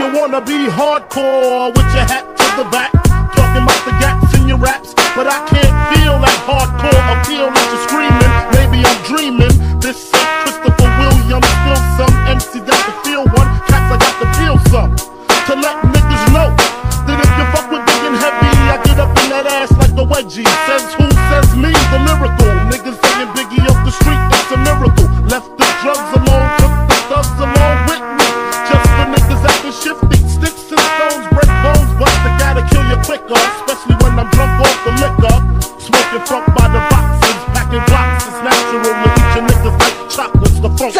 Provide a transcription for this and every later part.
you wanna be hardcore with your hat to the back, talking about the gaps in your raps, but I can't feel that hardcore appeal that you're screaming. Maybe I'm dreaming. This Christopher Williams, still some MC got to feel one. Cats I got to feel some to let niggas know that if you fuck with big and heavy, I get up in that ass like a wedgie. Says who? Says me, the miracle. Niggas saying Biggie off the street, that's a miracle. Left the drugs alone, took the thugs along with me. Just for niggas acting shifty. Sticks and stones break bones, but they gotta kill you quicker, especially when I'm drunk off the liquor. Smoking funk by the boxes, packing blocks. It's natural to eat your niggas like chocolates. The funk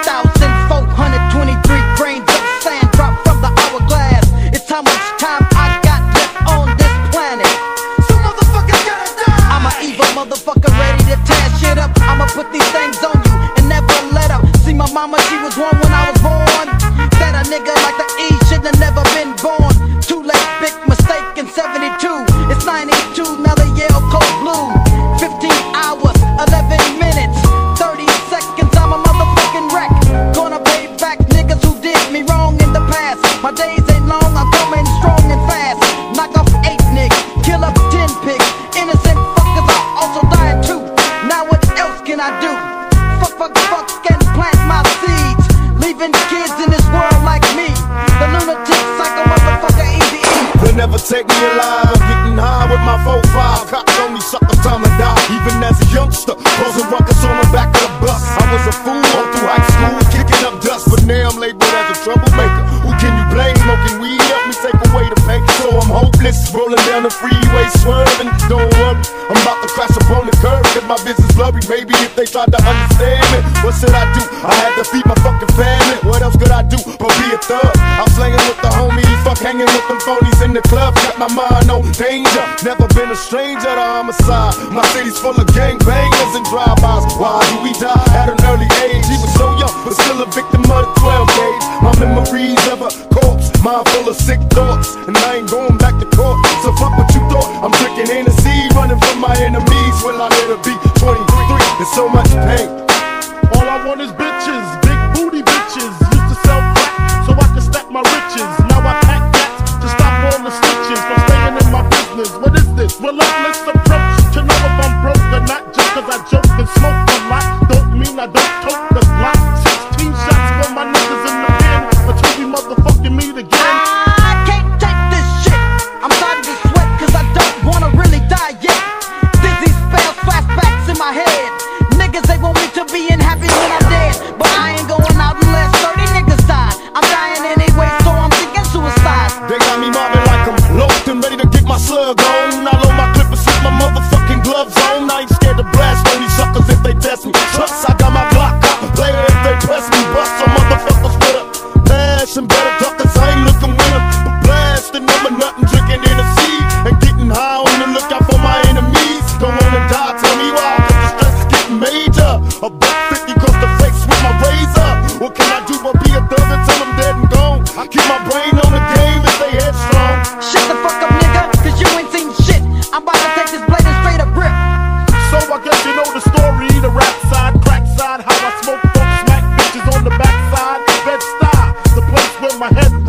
7,423 grains of sand drop from the hourglass. It's how much time I got left on this planet. So motherfuckers gotta die. I'm an evil motherfucker ready to tear shit up. I'ma put these things on you and never let up. See my mama, she was one when I was born. That a nigga like the E should have never been born. Too late, big mistake in 72. It's 92, now they yell cold blue. 15 hours, 11 minutes, 30 seconds, I'm a motherfucking wreck. Gonna pay back niggas who did me wrong in the past. My days ain't long, I'm coming strong and fast. Knock off 8 niggas, kill up 10 pigs. Innocent fuckers are also dying too. Now what else can I do? Fuck and plant my seeds, leaving kids in this world like me. The lunatic psycho motherfucker Eazy-E. They'll never take me alive. I'm getting high with my 4-5. Cops on me, suckers, time to die. Even as a youngster, causing ruckus on the back of the bus. I was a fool all through high school, kicking up dust. But now I'm labeled as a troublemaker. Who can you blame? Smoking weed help me take away the pain. So I'm hopeless, rolling down the freeway, swerving. Don't worry, I'm about to crash up on the curb. Cause my business blurry. Maybe if they tried to understand me, what should I do? I had to feed my fucking family. What else could I do but be a thug? I'm slanging with the homies, fuck hanging with them phonies in the club. Got my mind on danger. Never been a stranger to homicide. My city's full of gangbangers and drive-bys. Why do we die at an early age? He was so young, but still a victim of the 12 gauge. My memories of a corpse, mind full of sick thoughts, and I ain't going back to court. So fuck what you thought. I'm drinking Hennessy, running from my enemies. Will I let it be 23? There's so much pain. all I want is bitches, big booty bitches. Used to sell crack so I could stack my riches. Now I pack cats to stop all the stitches from staying in my business. What is this? Relentless approach to know if I'm broke or not. Just cause I joke and smoke a lot don't mean I don't tote the Glock. 16 shots for my niggas in the pen until we motherfucking meet again. I can't take this shit. I'm starting to sweat cause I don't wanna really die yet. Dizzy spells, flashbacks in my head. Niggas, they want me to be happy when I'm dead, but I ain't going out unless 30 niggas die. I'm dying anyway, so I'm thinking suicide. They got me mobbing like I'm lost and ready to get my slug on. I load my clippers with my motherfucking gloves on. I ain't scared to blast on these suckers if they test me. Trust, I got my Glock out. Play it if they press me. Bust some motherfuckers with a mash and better duck cause I ain't looking with them. But blasting them or nothing, drinking Hennessy and getting high on the lookout for my enemies. Don't wanna die, tell me why, cause the stress is getting major. A $1.50 across the face with my razor. What can I do but be a thug until I'm dead and gone? I keep my brain on the game and stay headstrong. Shut the fuck up, nigga, cause you ain't seen shit. I'm about to take this blade and straight up rip. So I guess you know the story, the rap side, crack side, how I smoke, don't smack bitches on the back side. Bed-Stuy, the place where my head